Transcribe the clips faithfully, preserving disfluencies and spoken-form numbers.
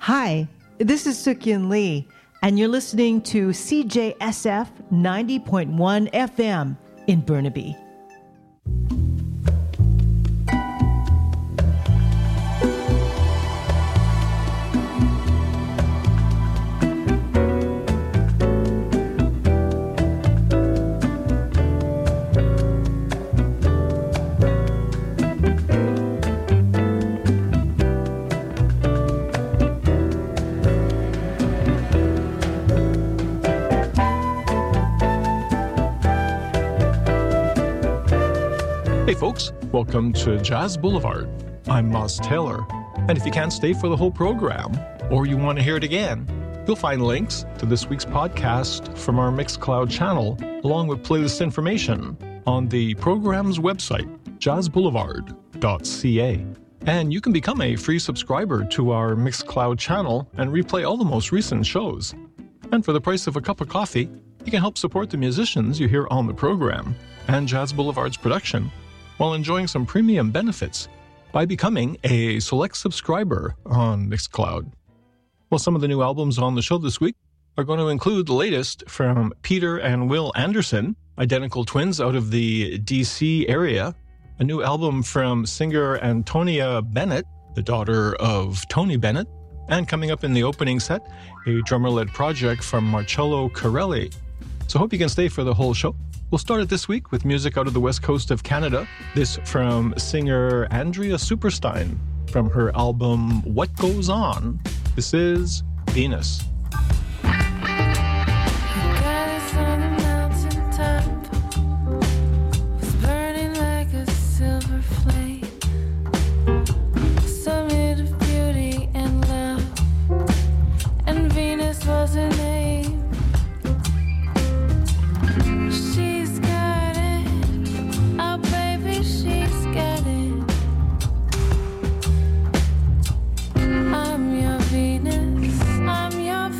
Hi, this is Sukyin Lee, and you're listening to C J S F ninety point one F M in Burnaby. Hey folks, welcome to Jazz Boulevard. I'm Moss Taylor, and if you can't stay for the whole program, or you want to hear it again, you'll find links to this week's podcast from our Mixcloud channel, along with playlist information on the program's website, jazz boulevard dot c a. And you can become a free subscriber to our Mixcloud channel and replay all the most recent shows. And for the price of a cup of coffee, you can help support the musicians you hear on the program and Jazz Boulevard's production, while enjoying some premium benefits by becoming a select subscriber on Mixcloud. Well, some of the new albums on the show this week are going to include the latest from Peter and Will Anderson, identical twins out of the D C area, a new album from singer Antonia Bennett, the daughter of Tony Bennett, and coming up in the opening set, a drummer-led project from Marcello Corelli. So hope you can stay for the whole show. We'll start it this week with music out of the west coast of Canada. This from singer Andrea Superstein from her album What Goes On. This is Venus. I'm your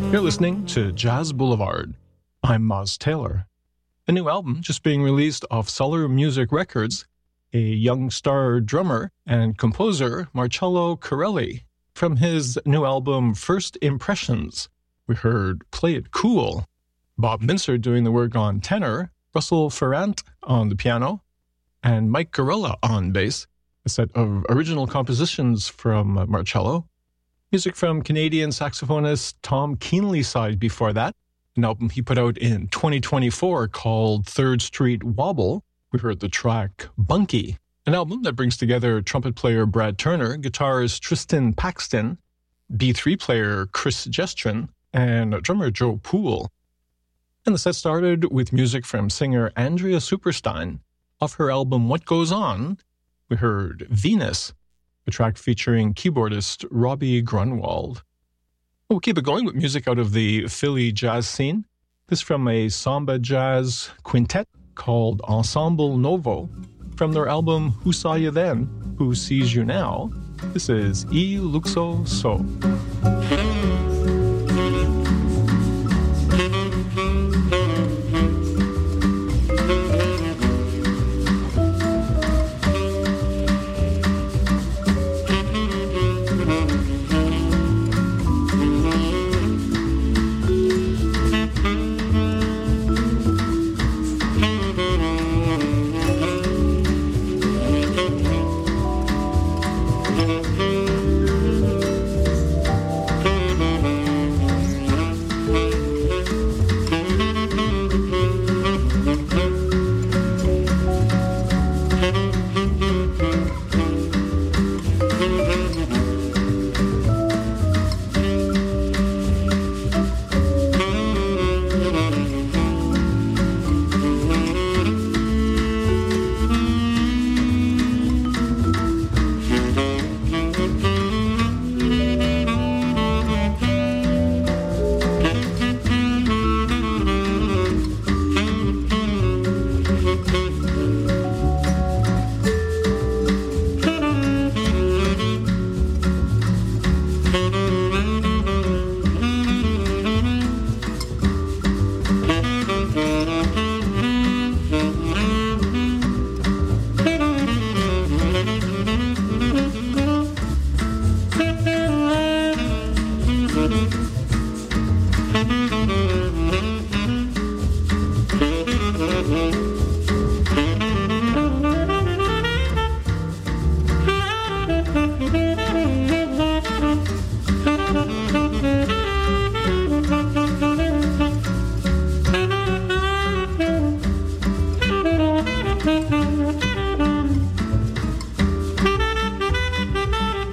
You're listening to Jazz Boulevard. I'm Moz Taylor. A new album just being released off Solar Music Records, a young star drummer and composer, Marcello Corelli. From his new album, First Impressions, we heard Play It Cool. Bob Mincer doing the work on tenor, Russell Ferrant on the piano, and Mike Gorilla on bass. A set of original compositions from Marcello. Music from Canadian saxophonist Tom Keenley's side before that, an album he put out in twenty twenty-four called Third Street Wobble. We heard the track Bunky, an album that brings together trumpet player Brad Turner, guitarist Tristan Paxton, B three player Chris Gestrin, and drummer Joe Poole. And the set started with music from singer Andrea Superstein. Off her album What Goes On, we heard Venus, a track featuring keyboardist Robbie Grunwald. We'll keep it going with music out of the Philly jazz scene. This from a samba jazz quintet called Ensemble Novo from their album Who Saw You Then, Who Sees You Now. This is E Luxo So.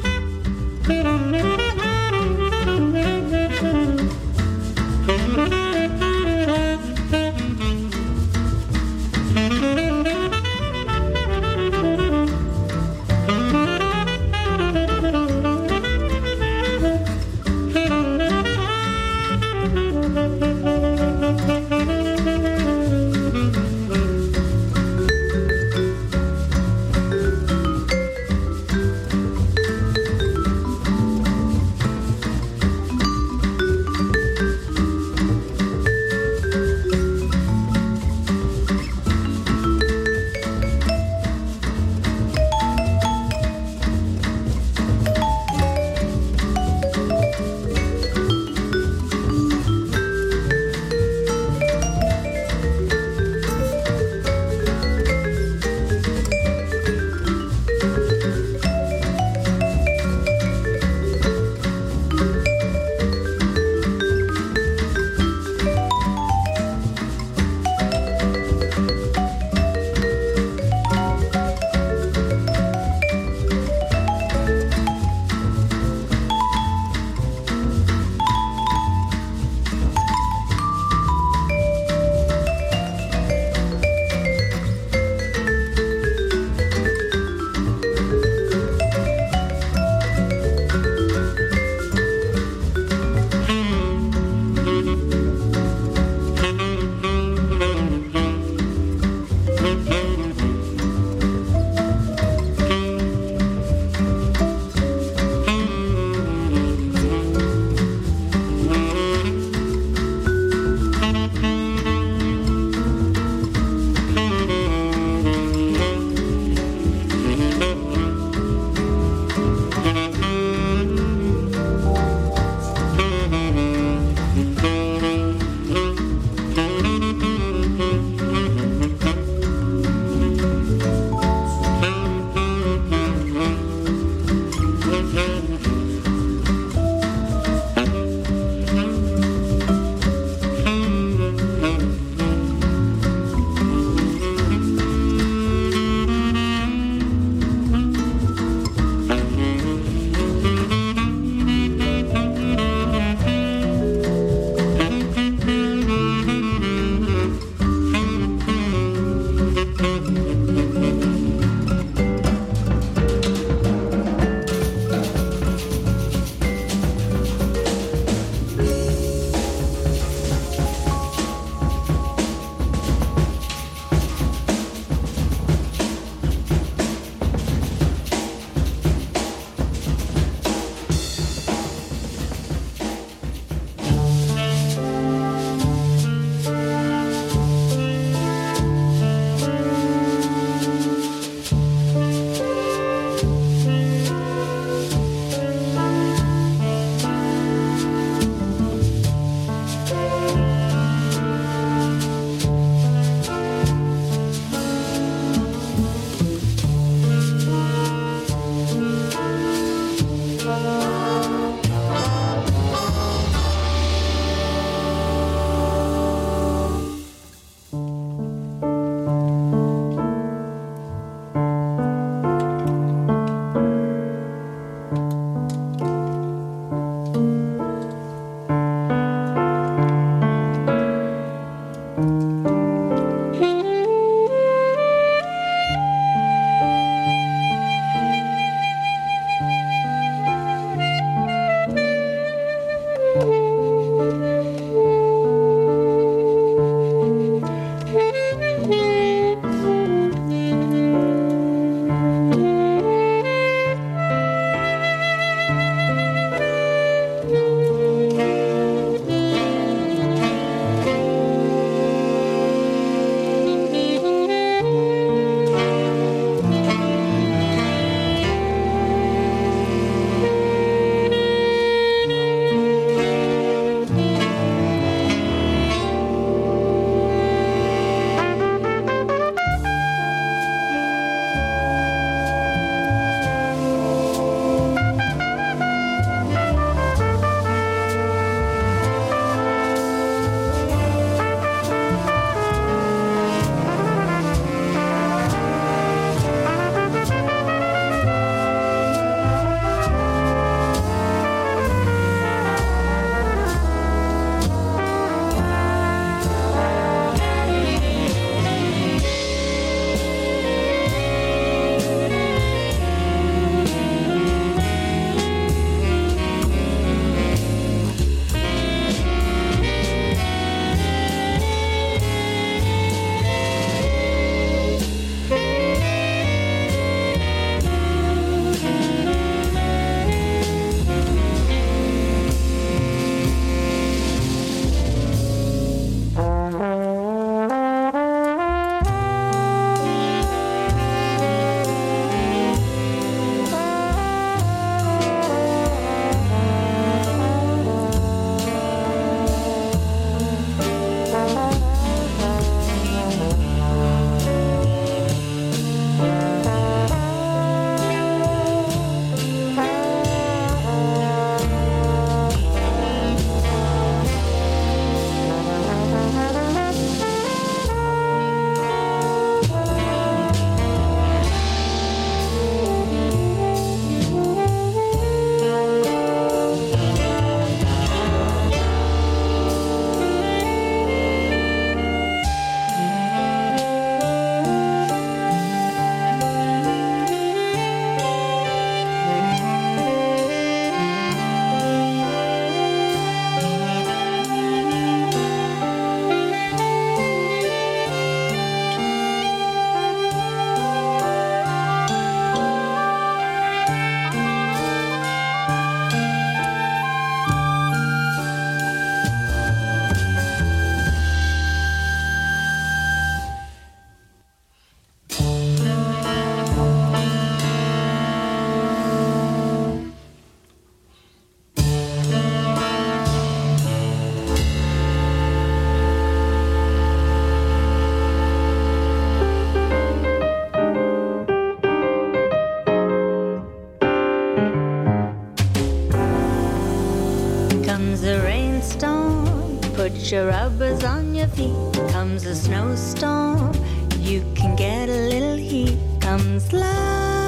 Thank you. Comes a rainstorm, put your rubbers on your feet. Comes a snowstorm, you can get a little heat. Comes love.